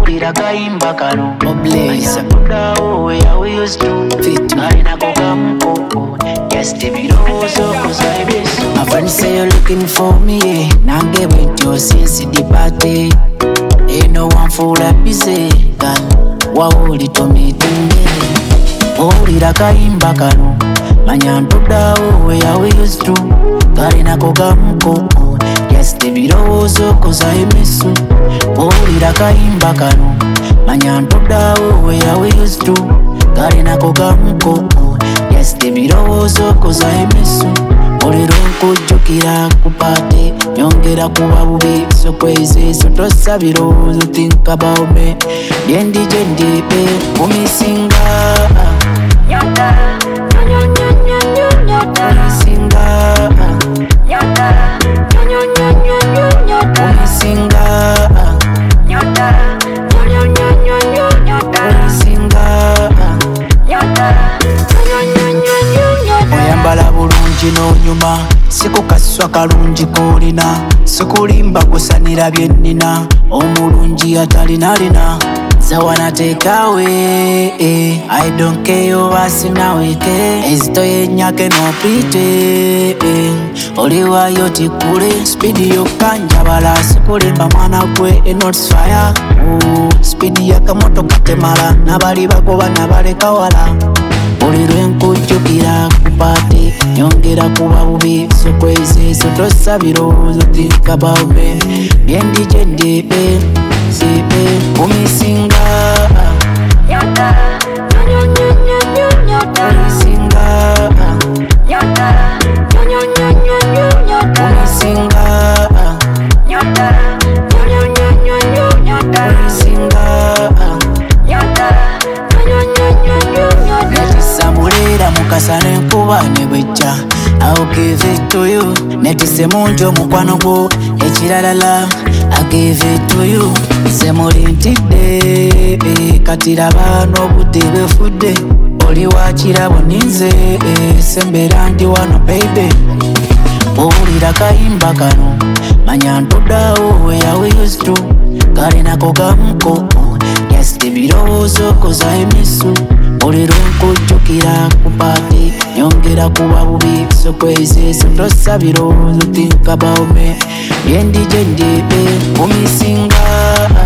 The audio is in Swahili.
Owulira kayimba kano Oblaze Tudawo where we used to Fit Kalina kogamuko Yes, tibirowoozo kuzayibiso. My friends say you're looking for me, yeah. Now get with your since the party. Ain't no one fool that busy, girl. Wawuli to me tunde. Owulira kayimba kano manya ntudawo where we used to kalina kogamuko yes tebirowoozo koza emisu. Owulira kayimba kano manya ntudawo where we used to kalina kogamuko yes tebirowoozo koza emisu. Olero nkujjukira ku party nyongera kuba bubi so crazy so tossa birowoozo think about me byendi gye ndibe kumisinga Nyota, nyota, kumisinga nyota, nyota, kumisinga nyota, nyota, kumisinga nyota. oyambala bulungi n'onyuma sikukaswa kalungi koolina sikulimba kusanira byennina omulungi atalinalina zawana tekawe I don't care oba sinaweke ezito yenyake nopite oliwayo tikule spidi yokanjabala sikulimba mwana gwe enots fire spidi yakamotoka temala nabali bagoba nabaleka wala buli lwenkujjukira ku party nyongera kuba bubi so crazy so tossa birowoozo think about me byendi gye ndibe sibe kumisinga Nyota, nyota, kumisinga nyota, nyota, kumisinga nyota, nyota, kumisinga netisamulira mukasa n'enkuba ne bwejja I'll give it to you netise mungi omukwano gwo ekiralala I give it to you nze mulintidde kati laba n'obudde bwefudde oli wakirabo ninze sembera ndi wano baby owulira kayimba kano manya ntudawo where we used to kalina kogamuko yes tebirowoozo koza emisu buli lwenkujjukira ku party nyongera kuba bubi so crazy so tossa birowoozo think about me byendi gye ndibe kumisinga